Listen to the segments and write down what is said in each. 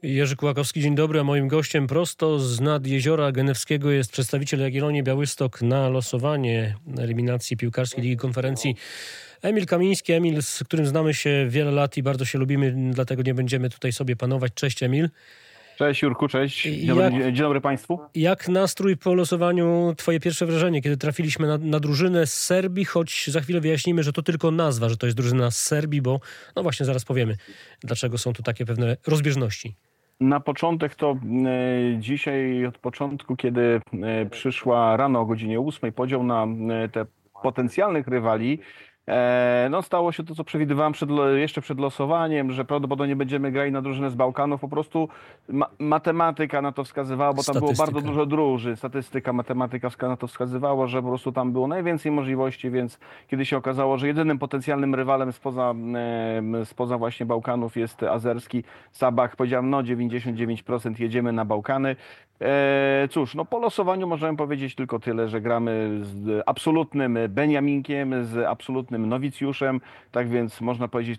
Jerzy Kułakowski, dzień dobry. A moim gościem prosto z nad Jeziora Genewskiego jest przedstawiciel Jagiellonii Białystok na losowanie eliminacji piłkarskiej Ligi Konferencji Emil Kamiński. Emil, z którym znamy się wiele lat i bardzo się lubimy, dlatego nie będziemy tutaj sobie panować. Cześć Emil. Cześć Jurku, cześć. Dzień dobry Państwu. Jak nastrój po losowaniu, twoje pierwsze wrażenie, kiedy trafiliśmy na drużynę z Serbii, choć za chwilę wyjaśnimy, że to tylko nazwa, że to jest drużyna z Serbii, bo no właśnie zaraz powiemy, dlaczego są tu takie pewne rozbieżności. Na początek to dzisiaj od początku, kiedy przyszła rano o godzinie 8 podział na te potencjalnych rywali, no stało się to, co przewidywałem jeszcze przed losowaniem, że prawdopodobnie będziemy grali na drużynę z Bałkanów. Po prostu matematyka na to wskazywała, bo tam było bardzo dużo drużyn. Statystyka, matematyka na to wskazywała, że po prostu tam było najwięcej możliwości, więc kiedy się okazało, że jedynym potencjalnym rywalem spoza właśnie Bałkanów jest azerski Sabah, powiedziałem, no 99% jedziemy na Bałkany. Cóż, no po losowaniu możemy powiedzieć tylko tyle, że gramy z absolutnym Beniaminkiem, z absolutnym nowicjuszem, tak więc można powiedzieć,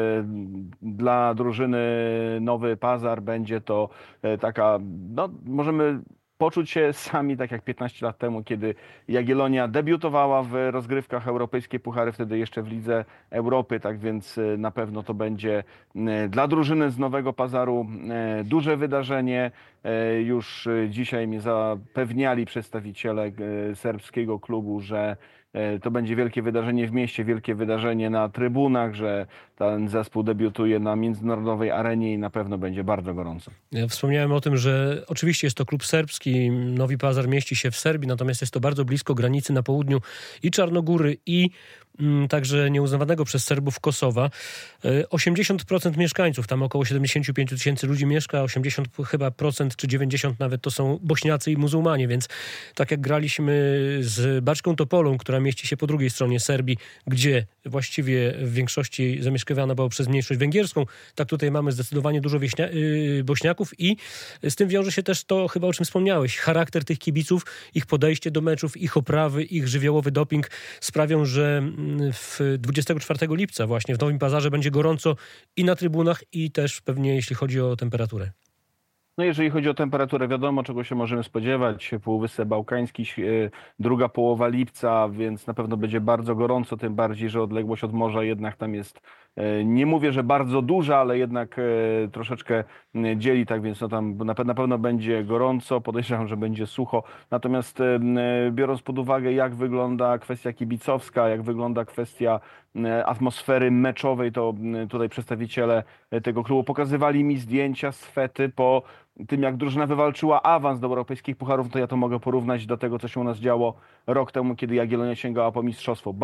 dla drużyny Nowy Pazar będzie to taka, no możemy poczuć się sami tak jak 15 lat temu, kiedy Jagiellonia debiutowała w rozgrywkach europejskiej puchary, wtedy jeszcze w Lidze Europy, tak więc na pewno to będzie dla drużyny z Nowego Pazaru duże wydarzenie. Już dzisiaj mnie zapewniali przedstawiciele serbskiego klubu, że to będzie wielkie wydarzenie w mieście, wielkie wydarzenie na trybunach, że ten zespół debiutuje na międzynarodowej arenie i na pewno będzie bardzo gorąco. Ja wspomniałem o tym, że oczywiście jest to klub serbski, Nowy Pazar mieści się w Serbii, natomiast jest to bardzo blisko granicy na południu i Czarnogóry, i także nieuznawanego przez Serbów Kosowa. 80% mieszkańców, tam około 75 tysięcy ludzi mieszka, 80 chyba procent, czy 90 nawet to są Bośniacy i muzułmanie, więc tak jak graliśmy z Baczką Topolą, która mieści się po drugiej stronie Serbii, gdzie właściwie w większości zamieszkiwana była przez mniejszość węgierską, tak tutaj mamy zdecydowanie dużo Bośniaków i z tym wiąże się też to, chyba o czym wspomniałeś, charakter tych kibiców, ich podejście do meczów, ich oprawy, ich żywiołowy doping sprawią, że 24 lipca właśnie w Nowym Pazarze będzie gorąco i na trybunach, i też pewnie jeśli chodzi o temperaturę. No jeżeli chodzi o temperaturę, wiadomo czego się możemy spodziewać. Półwysep Bałkański, druga połowa lipca, więc na pewno będzie bardzo gorąco, tym bardziej, że odległość od morza jednak tam jest, nie mówię, że bardzo duża, ale jednak troszeczkę dzieli, tak więc no tam na pewno będzie gorąco, podejrzewam, że będzie sucho. Natomiast biorąc pod uwagę, jak wygląda kwestia kibicowska, jak wygląda kwestia atmosfery meczowej, to tutaj przedstawiciele tego klubu pokazywali mi zdjęcia z fety po tym, jak drużyna wywalczyła awans do europejskich pucharów, to ja to mogę porównać do tego, co się u nas działo rok temu, kiedy Jagiellonia sięgała po mistrzostwo.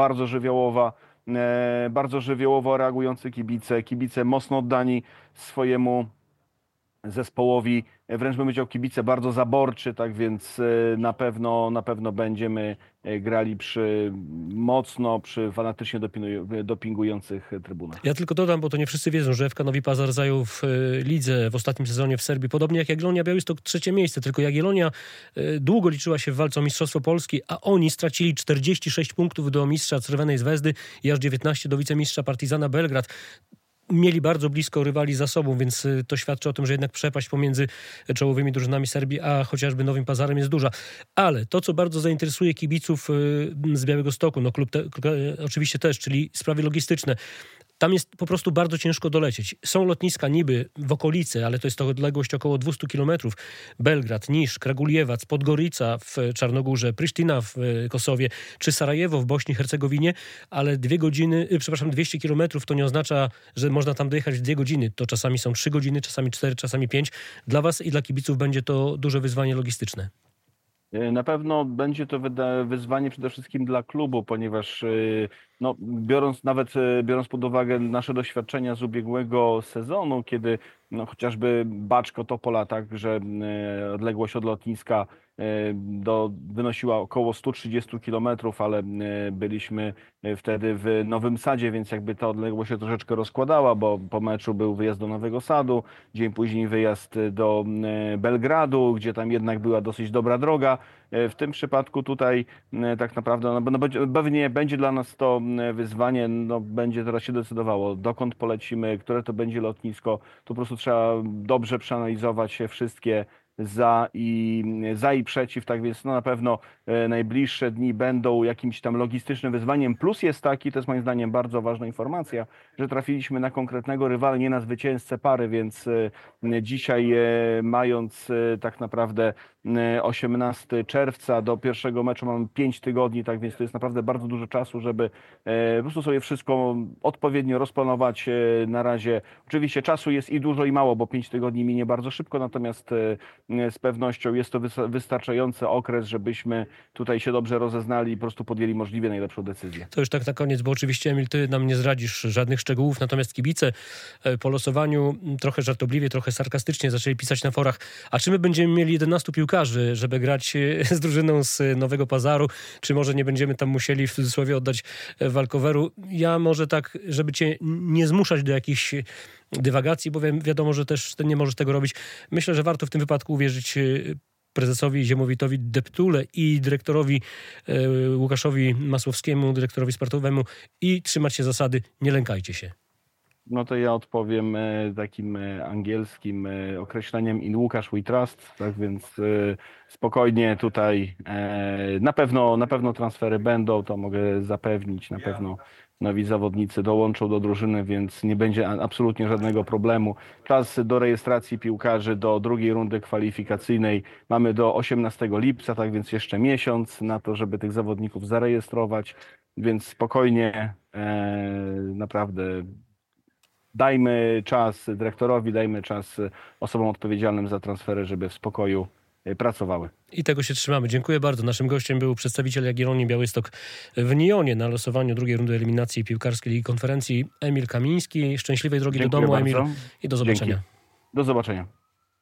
Bardzo żywiołowo reagujący kibice mocno oddani swojemu zespołowi, wręcz bym powiedział kibice bardzo zaborczy, tak więc na pewno będziemy grali przy fanatycznie dopingujących trybunach. Ja tylko dodam, bo to nie wszyscy wiedzą, że FK Nowy Pazar zajął w lidze w ostatnim sezonie w Serbii, podobnie jak Jagiellonia Białystok, 3. miejsce, tylko Jagiellonia długo liczyła się w walce o Mistrzostwo Polski, a oni stracili 46 punktów do mistrza Crvenej Zvezdy i aż 19 do wicemistrza Partizana Belgrad. Mieli bardzo blisko rywali za sobą, więc to świadczy o tym, że jednak przepaść pomiędzy czołowymi drużynami Serbii a chociażby Nowym Pazarem jest duża. Ale to, co bardzo zainteresuje kibiców z Białegostoku, no klub oczywiście też, czyli sprawy logistyczne. Tam jest po prostu bardzo ciężko dolecieć. Są lotniska niby w okolicy, ale to jest to odległość około 200 kilometrów. Belgrad, Nisz, Kraguljewac, Podgorica w Czarnogórze, Prysztyna w Kosowie, czy Sarajewo w Bośni i Hercegowinie, ale 200 kilometrów to nie oznacza, że można tam dojechać w 2 godziny. To czasami są 3 godziny, czasami 4, czasami 5. Dla was i dla kibiców będzie to duże wyzwanie logistyczne. Na pewno będzie to wyzwanie przede wszystkim dla klubu, ponieważ no, biorąc pod uwagę nasze doświadczenia z ubiegłego sezonu, kiedy no, chociażby Baczko Topola, tak, że odległość od lotniska wynosiła około 130 km, ale byliśmy wtedy w Nowym Sadzie, więc jakby ta odległość się troszeczkę rozkładała, bo po meczu był wyjazd do Nowego Sadu, dzień później wyjazd do Belgradu, gdzie tam jednak była dosyć dobra droga, w tym przypadku tutaj tak naprawdę pewnie będzie dla nas to wyzwanie, będzie teraz się decydowało, dokąd polecimy, które to będzie lotnisko. Tu po prostu trzeba dobrze przeanalizować wszystkie za i przeciw, tak więc na pewno najbliższe dni będą jakimś tam logistycznym wyzwaniem. Plus jest taki, to jest moim zdaniem bardzo ważna informacja, że trafiliśmy na konkretnego rywala, nie na zwycięzcę pary, więc dzisiaj mając tak naprawdę 18 czerwca do pierwszego meczu mamy 5 tygodni, tak więc to jest naprawdę bardzo dużo czasu, żeby po prostu sobie wszystko odpowiednio rozplanować. Na razie oczywiście czasu jest i dużo i mało, bo 5 tygodni minie bardzo szybko, natomiast z pewnością jest to wystarczający okres, żebyśmy tutaj się dobrze rozeznali i po prostu podjęli możliwie najlepszą decyzję. To już tak na koniec, bo oczywiście, Emil, ty nam nie zdradzisz żadnych szczegółów, natomiast kibice po losowaniu trochę żartobliwie, trochę sarkastycznie zaczęli pisać na forach, a czy my będziemy mieli 11 piłkarzy, żeby grać z drużyną z Nowego Pazaru, czy może nie będziemy tam musieli w cudzysłowie oddać walkoweru? Ja może tak, żeby cię nie zmuszać do jakichś dywagacji, bo wiadomo, że też ty nie możesz tego robić. Myślę, że warto w tym wypadku uwierzyć prezesowi Ziemowitowi Deptule i dyrektorowi Łukaszowi Masłowskiemu, dyrektorowi sportowemu i trzymać się zasady, nie lękajcie się. No to ja odpowiem takim angielskim określeniem in Łukasz we trust, tak więc spokojnie tutaj na pewno transfery będą, to mogę zapewnić, na pewno nowi zawodnicy dołączą do drużyny, więc nie będzie absolutnie żadnego problemu. Czas do rejestracji piłkarzy do drugiej rundy kwalifikacyjnej mamy do 18 lipca, tak więc jeszcze miesiąc na to, żeby tych zawodników zarejestrować, więc spokojnie, naprawdę dajmy czas dyrektorowi, dajmy czas osobom odpowiedzialnym za transfery, żeby w spokoju pracowały. I tego się trzymamy. Dziękuję bardzo. Naszym gościem był przedstawiciel Jagiellonii Białystok w Nionie na losowaniu drugiej rundy eliminacji piłkarskiej Ligi Konferencji Emil Kamiński. Szczęśliwej drogi do domu, Emil, i do zobaczenia. Dzięki. Do zobaczenia.